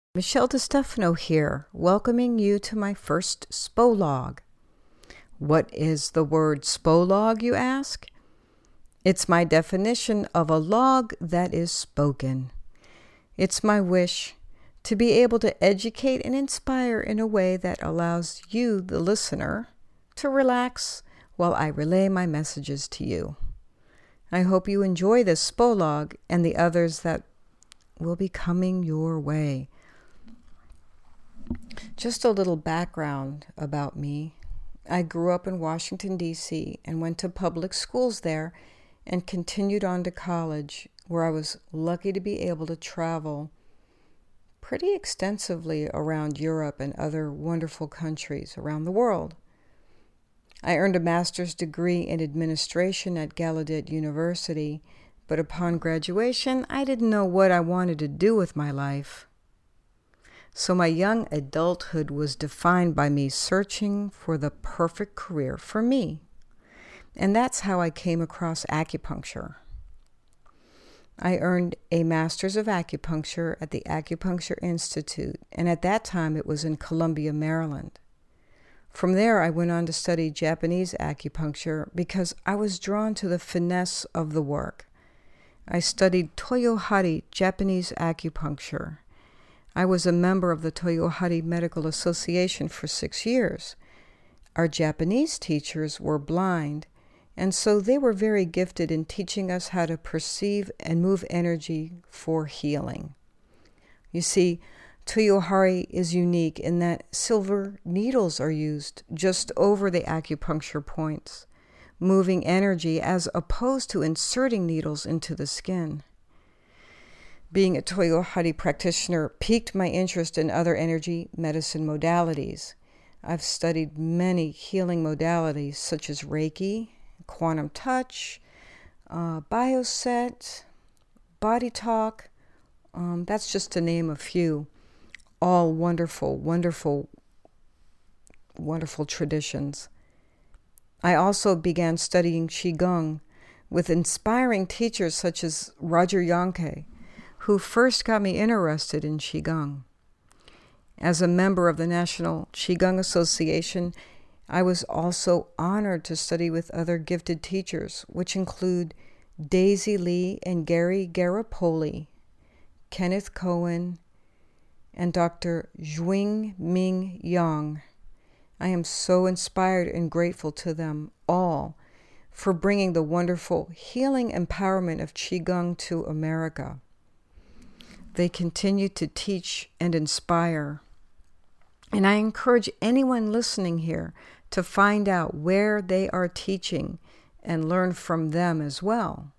Michelle DeStefano here, welcoming you to my first Spolog. What is the word Spolog, you ask? It's my definition of a log that is spoken. It's my wish to be able to educate and inspire in a way that allows you, the listener, to relax while I relay my messages to you. I hope you enjoy this Spolog and the others that will be coming your way. Just a little background about me. I grew up in Washington, D.C. and went to public schools there and continued on to college, where I was lucky to be able to travel pretty extensively around Europe and other wonderful countries around the world. I earned a master's degree in administration at Gallaudet University, but upon graduation, I didn't know what I wanted to do with my life. So my young adulthood was defined by me searching for the perfect career for me. And that's how I came across acupuncture. I earned a Master's of Acupuncture at the Acupuncture Institute, and at that time it was in Columbia, Maryland. From there, I went on to study Japanese acupuncture because I was drawn to the finesse of the work. I studied Toyohari Japanese acupuncture. I was a member of the Toyohari Medical Association for 6 years. Our Japanese teachers were blind, and so they were very gifted in teaching us how to perceive and move energy for healing. You see, Toyohari is unique in that silver needles are used just over the acupuncture points, moving energy as opposed to inserting needles into the skin. Being a Toyohari practitioner piqued my interest in other energy medicine modalities. I've studied many healing modalities such as Reiki, quantum touch, bioset, body talk. That's just to name a few. All wonderful, wonderful, wonderful traditions. I also began studying Qigong with inspiring teachers such as Roger Youngke, who first got me interested in Qigong. As a member of the National Qigong Association, I was also honored to study with other gifted teachers, which include Daisy Lee and Gary Garipoli, Kenneth Cohen, and Dr. Zhuang Ming Yang. I am so inspired and grateful to them all for bringing the wonderful healing empowerment of Qigong to America. They continue to teach and inspire. And I encourage anyone listening here to find out where they are teaching and learn from them as well.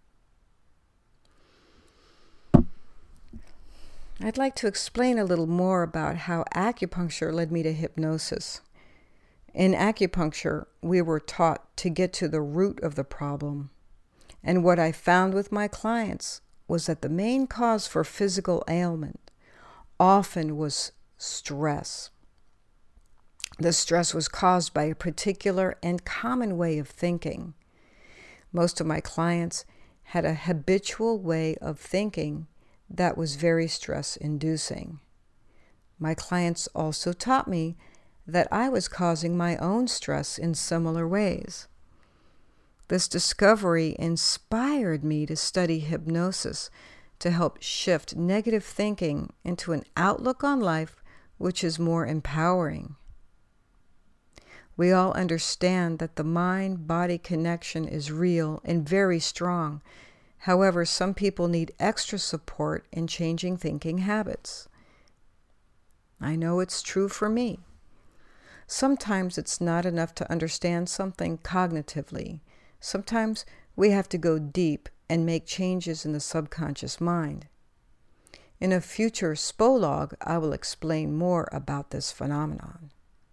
I'd like to explain a little more about how acupuncture led me to hypnosis. In acupuncture, we were taught to get to the root of the problem. And what I found with my clients was that the main cause for physical ailment often was stress. The stress was caused by a particular and common way of thinking. Most of my clients had a habitual way of thinking that was very stress-inducing. My clients also taught me that I was causing my own stress in similar ways. This discovery inspired me to study hypnosis to help shift negative thinking into an outlook on life which is more empowering. We all understand that the mind-body connection is real and very strong. However, some people need extra support in changing thinking habits. I know it's true for me. Sometimes it's not enough to understand something cognitively. Sometimes we have to go deep and make changes in the subconscious mind. In a future Spolog, I will explain more about this phenomenon.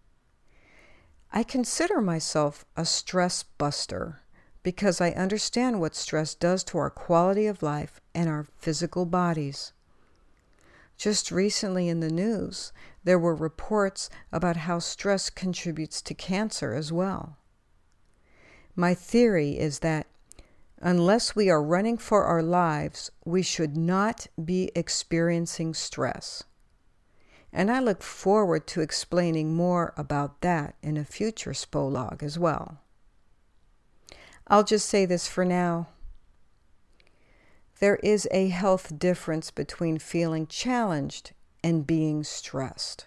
I consider myself a stress buster because I understand what stress does to our quality of life and our physical bodies. Just recently in the news, there were reports about how stress contributes to cancer as well. My theory is that unless we are running for our lives, we should not be experiencing stress. And I look forward to explaining more about that in a future Spolog as well. I'll just say this for now. There is a health difference between feeling challenged and being stressed.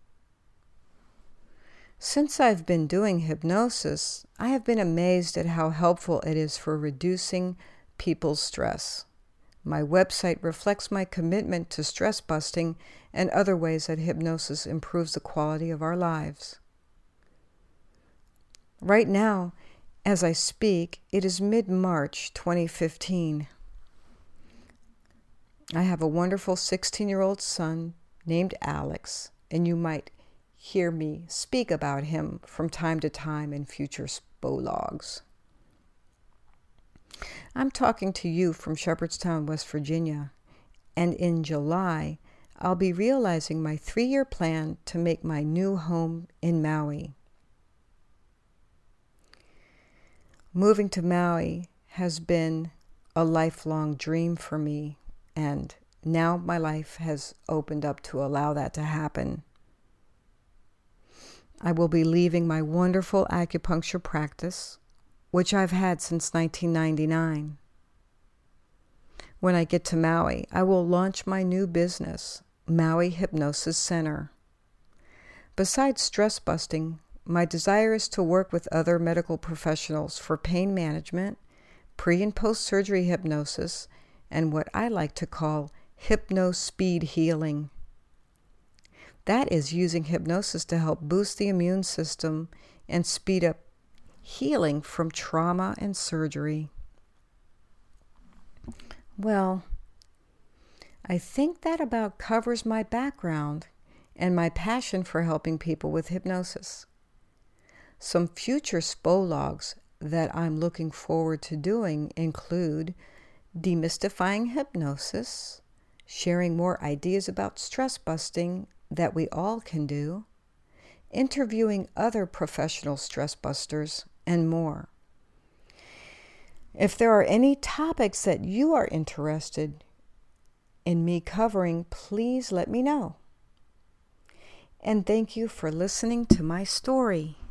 Since I've been doing hypnosis, I have been amazed at how helpful it is for reducing people's stress. My website reflects my commitment to stress busting and other ways that hypnosis improves the quality of our lives. Right now, as I speak, it is mid-March 2015. I have a wonderful 16-year-old son named Alex, and you might hear me speak about him from time to time in future Spologs. I'm talking to you from Shepherdstown, West Virginia, and in July, I'll be realizing my 3-year plan to make my new home in Maui. Moving to Maui has been a lifelong dream for me, and now my life has opened up to allow that to happen. I will be leaving my wonderful acupuncture practice, which I've had since 1999. When I get to Maui, I will launch my new business, Maui Hypnosis Center. Besides stress busting, my desire is to work with other medical professionals for pain management, pre- and post-surgery hypnosis, and what I like to call hypno-speed healing. That is using hypnosis to help boost the immune system and speed up healing from trauma and surgery. Well, I think that about covers my background and my passion for helping people with hypnosis. Some future Spologs that I'm looking forward to doing include demystifying hypnosis, sharing more ideas about stress busting that we all can do, interviewing other professional stress busters, and more. If there are any topics that you are interested in me covering, please let me know. And thank you for listening to my story.